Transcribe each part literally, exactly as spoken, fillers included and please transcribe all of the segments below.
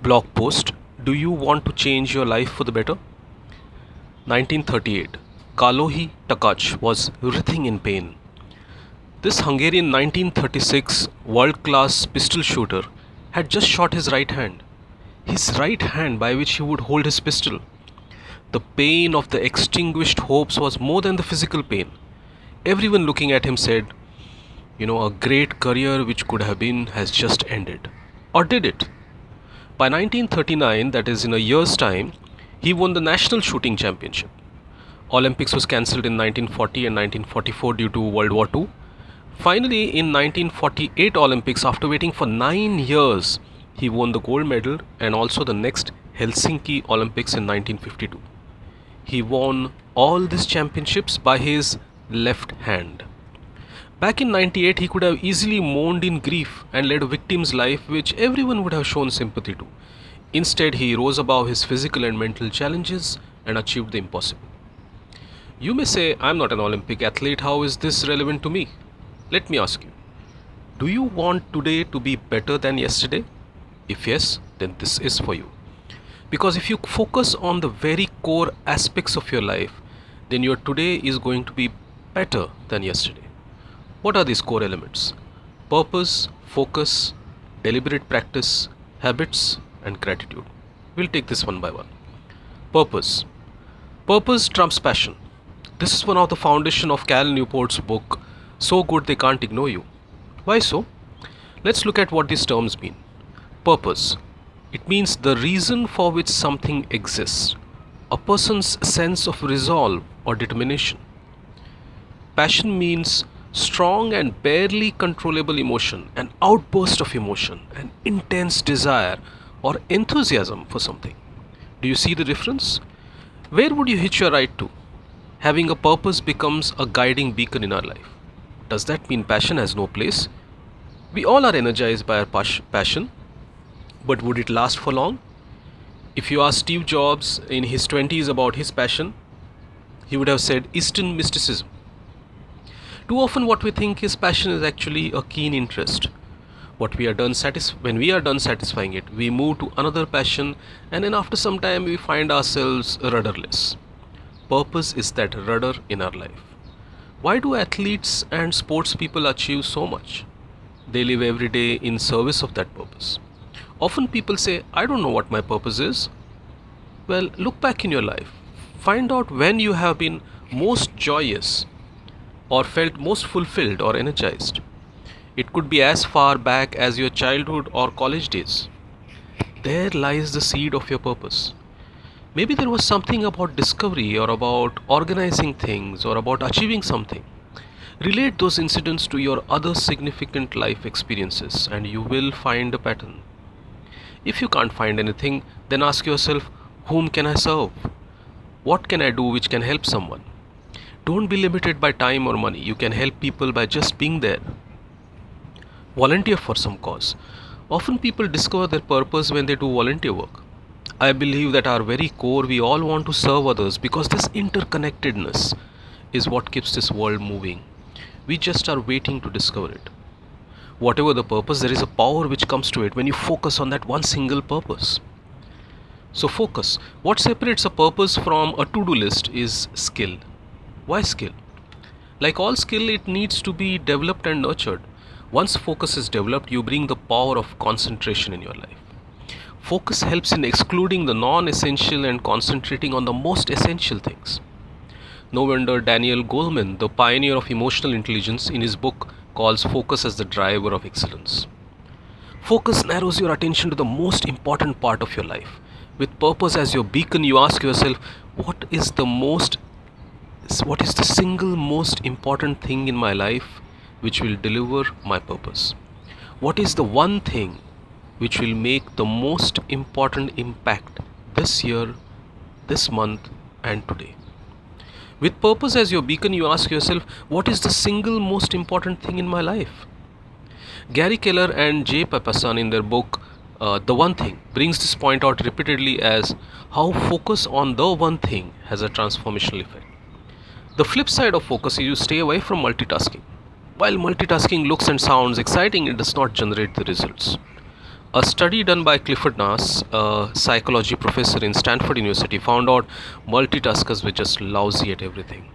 Blog post: Do you want to change your life for the better? nineteen thirty-eight. Kalohi Takacs was writhing in pain. This Hungarian nineteen thirty-six world-class pistol shooter had just shot his right hand. His right hand by which he would hold his pistol. The pain of the extinguished hopes was more than the physical pain. Everyone looking at him said, you know, a great career which could have been has just ended. Or did it? By nineteen thirty-nine, that is in a year's time, he won the National Shooting Championship. Olympics was cancelled in nineteen forty and nineteen forty-four due to World War Two. Finally, in nineteen forty-eight Olympics, after waiting for nine years, he won the gold medal and also the next Helsinki Olympics in nineteen fifty-two. He won all these championships by his left hand. Back in ninety-eight, he could have easily mourned in grief and led a victim's life which everyone would have shown sympathy to. Instead, he rose above his physical and mental challenges and achieved the impossible. You may say, I'm not an Olympic athlete, how is this relevant to me? Let me ask you, do you want today to be better than yesterday? If yes, then this is for you. Because if you focus on the very core aspects of your life, then your today is going to be better than yesterday. What are these core elements? Purpose, focus, deliberate practice, habits, and gratitude. We'll take this one by one. Purpose. Purpose trumps passion. This is one of the foundation of Cal Newport's book, So Good They Can't Ignore You. Why so? Let's look at what these terms mean. Purpose. It means the reason for which something exists. A person's sense of resolve or determination. Passion means strong and barely controllable emotion, an outburst of emotion, an intense desire or enthusiasm for something. Do you see the difference? Where would you hitch your ride to? Having a purpose becomes a guiding beacon in our life. Does that mean passion has no place? We all are energized by our pas- passion, but would it last for long? If you ask Steve Jobs in his twenties about his passion, he would have said Eastern mysticism. Too often what we think is passion is actually a keen interest. What we are done satis- when we are done satisfying it, we move to another passion, and then after some time we find ourselves rudderless. Purpose is that rudder in our life. Why do athletes and sports people achieve so much? They live every day in service of that purpose. Often people say, I don't know what my purpose is. Well, look back in your life. Find out when you have been most joyous or felt most fulfilled or energized. It could be as far back as your childhood or college days. There lies the seed of your purpose. Maybe there was something about discovery or about organizing things or about achieving something. Relate those incidents to your other significant life experiences and you will find a pattern. If you can't find anything, then ask yourself, whom can I serve? What can I do which can help someone? Don't be limited by time or money. You can help people by just being there. Volunteer for some cause. Often people discover their purpose when they do volunteer work. I believe that our very core, we all want to serve others because this interconnectedness is what keeps this world moving. We just are waiting to discover it. Whatever the purpose, there is a power which comes to it when you focus on that one single purpose. So focus. What separates a purpose from a to-do list is skill. Why skill? Like all skill, it needs to be developed and nurtured. Once focus is developed, you bring the power of concentration in your life. Focus helps in excluding the non-essential and concentrating on the most essential things. No wonder Daniel Goleman, the pioneer of emotional intelligence, in his book calls focus as the driver of excellence. Focus narrows your attention to the most important part of your life. With purpose as your beacon, you ask yourself, what is the most What is the single most important thing in my life which will deliver my purpose? What is the one thing which will make the most important impact this year, this month, and today? With purpose as your beacon, you ask yourself, what is the single most important thing in my life? Gary Keller and Jay Papasan in their book, uh, The One Thing, brings this point out repeatedly as how focus on the one thing has a transformational effect. The flip side of focus is you stay away from multitasking. While multitasking looks and sounds exciting, it does not generate the results. A study done by Clifford Nass, a psychology professor in Stanford University, found out multitaskers were just lousy at everything.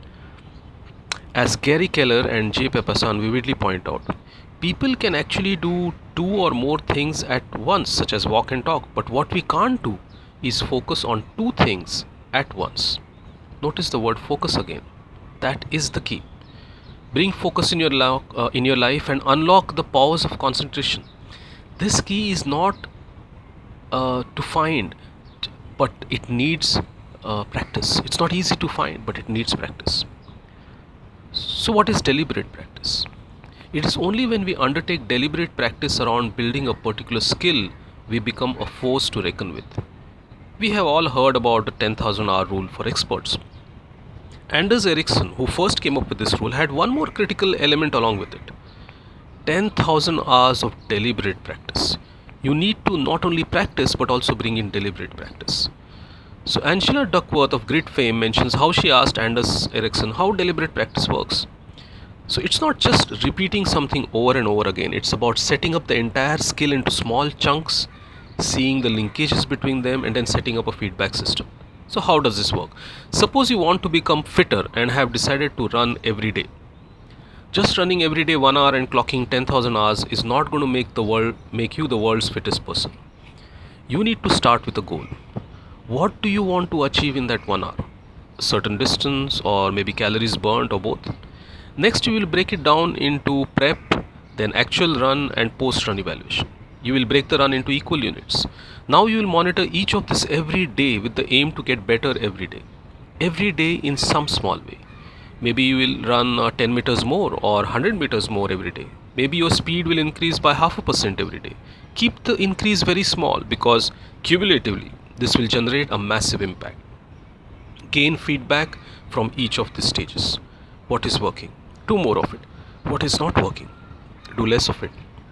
As Gary Keller and Jay Papasan vividly point out, people can actually do two or more things at once, such as walk and talk, but what we can't do is focus on two things at once. Notice the word focus again. That is the key. Bring focus in your, lo- uh, in your life and unlock the powers of concentration. This key is not uh, to find, but it needs uh, practice. It's not easy to find, but it needs practice. So, what is deliberate practice? It is only when we undertake deliberate practice around building a particular skill we become a force to reckon with. We have all heard about the ten thousand hour rule for experts. Anders Ericsson, who first came up with this rule, had one more critical element along with it: ten thousand hours of deliberate practice. You need to not only practice but also bring in deliberate practice. So Angela Duckworth of Grit fame mentions how she asked Anders Ericsson how deliberate practice works. So it's not just repeating something over and over again, it's about setting up the entire skill into small chunks, seeing the linkages between them, and then setting up a feedback system. So how does this work? Suppose you want to become fitter and have decided to run every day. Just running every day one hour and clocking ten thousand hours is not going to make the world make you the world's fittest person. You need to start with a goal. What do you want to achieve in that one hour? A certain distance, or maybe calories burnt, or both? Next, you will break it down into prep, then actual run, and post-run evaluation. You will break the run into equal units. Now you will monitor each of this every day with the aim to get better every day. Every day in some small way. Maybe you will run uh, ten meters more or one hundred meters more every day. Maybe your speed will increase by half a percent every day. Keep the increase very small, because cumulatively this will generate a massive impact. Gain feedback from each of the stages. What is working? Do more of it. What is not working? Do less of it.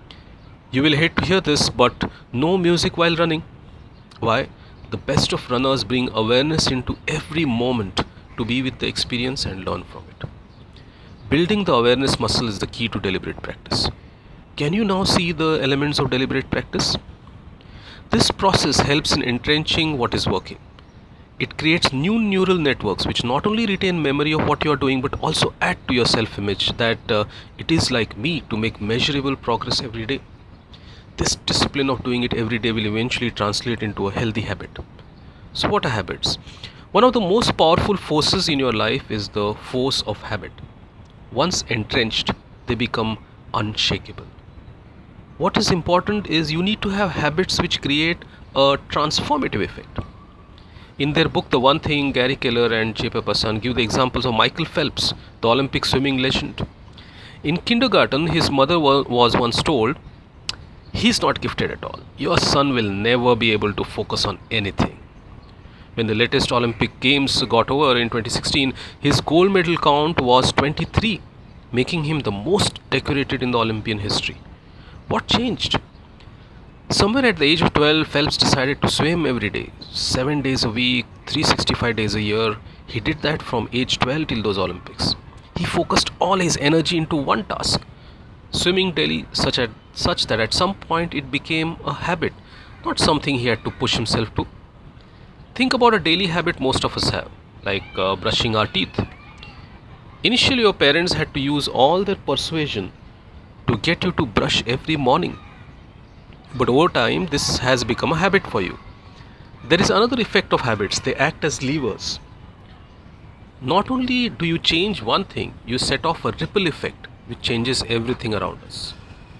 You will hate to hear this, but no music while running. Why? The best of runners bring awareness into every moment to be with the experience and learn from it. Building the awareness muscle is the key to deliberate practice. Can you now see the elements of deliberate practice? This process helps in entrenching what is working. It creates new neural networks which not only retain memory of what you are doing but also add to your self-image that uh, it is like me to make measurable progress every day. This discipline of doing it every day will eventually translate into a healthy habit. So what are habits? One of the most powerful forces in your life is the force of habit. Once entrenched, they become unshakable. What is important is you need to have habits which create a transformative effect. In their book, The One Thing, Gary Keller and Jay Papasan give the examples of Michael Phelps, the Olympic swimming legend. In kindergarten, his mother was once told, "He's not gifted at all. Your son will never be able to focus on anything." When the latest Olympic Games got over in twenty sixteen, his gold medal count was twenty-three, making him the most decorated in the Olympian history. What changed? Somewhere at the age of twelve, Phelps decided to swim every day, seven days a week, three hundred sixty-five days a year. He did that from age twelve till those Olympics. He focused all his energy into one task, swimming daily, such, at, such that at some point it became a habit, not something he had to push himself to. Think about a daily habit most of us have, like uh, brushing our teeth. Initially, your parents had to use all their persuasion to get you to brush every morning. But over time, this has become a habit for you. There is another effect of habits. They act as levers. Not only do you change one thing, you set off a ripple effect which changes everything around us.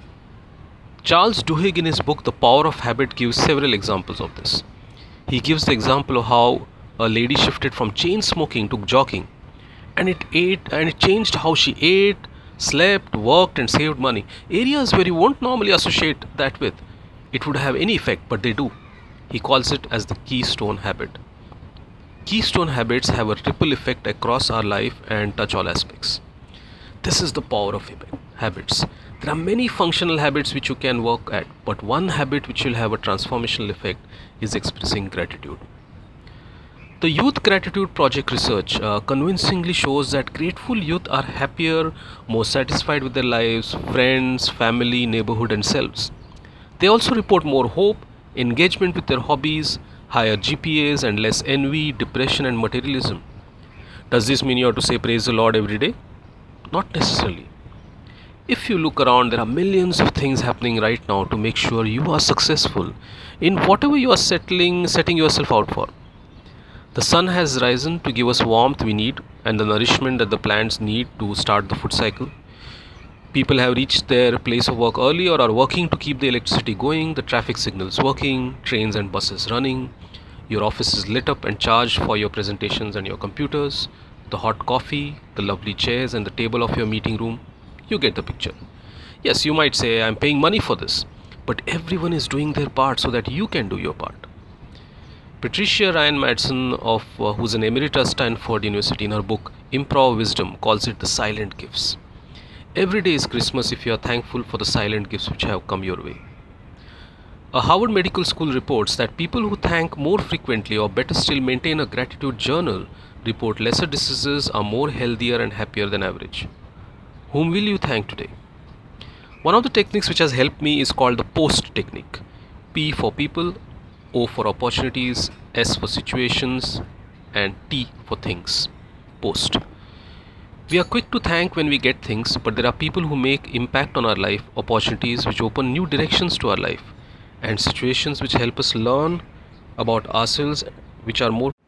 Charles Duhigg in his book The Power of Habit gives several examples of this. He gives the example of how a lady shifted from chain smoking to jogging, and it ate and it changed how she ate, slept, worked and saved money. Areas where you won't normally associate that with it would have any effect, but they do. He calls it as the keystone habit. Keystone habits have a ripple effect across our life and touch all aspects. This is the power of habits. There are many functional habits which you can work at, but one habit which will have a transformational effect is expressing gratitude. The Youth Gratitude Project research uh, convincingly shows that grateful youth are happier, more satisfied with their lives, friends, family, neighborhood and selves. They also report more hope, engagement with their hobbies, higher G P As, and less envy, depression, and materialism. Does this mean you have to say praise the Lord every day? Not necessarily. If you look around, there are millions of things happening right now to make sure you are successful in whatever you are settling, setting yourself out for. The sun has risen to give us warmth we need and the nourishment that the plants need to start the food cycle. People have reached their place of work early or are working to keep the electricity going, the traffic signals working, trains and buses running. Your office is lit up and charged for your presentations and your computers, the hot coffee, the lovely chairs and the table of your meeting room. You get the picture. Yes, you might say, I'm paying money for this, but everyone is doing their part so that you can do your part. Patricia Ryan Madsen, of uh, who's an emerita at Stanford University, in her book Improv Wisdom, calls it the silent gifts. Every day is Christmas if you are thankful for the silent gifts which have come your way. A Harvard Medical School reports that people who thank more frequently, or better still maintain a gratitude journal, report lesser diseases, are more healthier and happier than average. Whom will you thank today? One of the techniques which has helped me is called the POST technique. P for people, O for opportunities, S for situations, and T for things. POST. We are quick to thank when we get things, but there are people who make impact on our life, opportunities which open new directions to our life, and situations which help us learn about ourselves, which are more.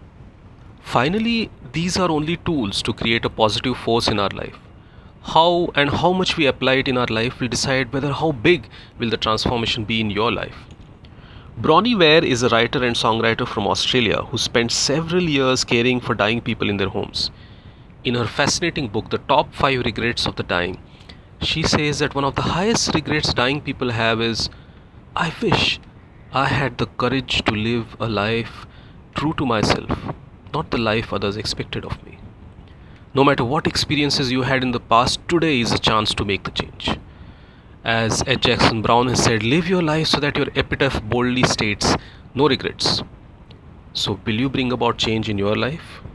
Finally, these are only tools to create a positive force in our life. How and how much we apply it in our life will decide whether how big will the transformation be in your life. Bronnie Ware is a writer and songwriter from Australia who spent several years caring for dying people in their homes. In her fascinating book, The Top five Regrets of the Dying, she says that one of the highest regrets dying people have is, I wish I had the courage to live a life true to myself, not the life others expected of me. No matter what experiences you had in the past, today is a chance to make the change. As Ed Jackson Brown has said, live your life so that your epitaph boldly states, no regrets. So will you bring about change in your life?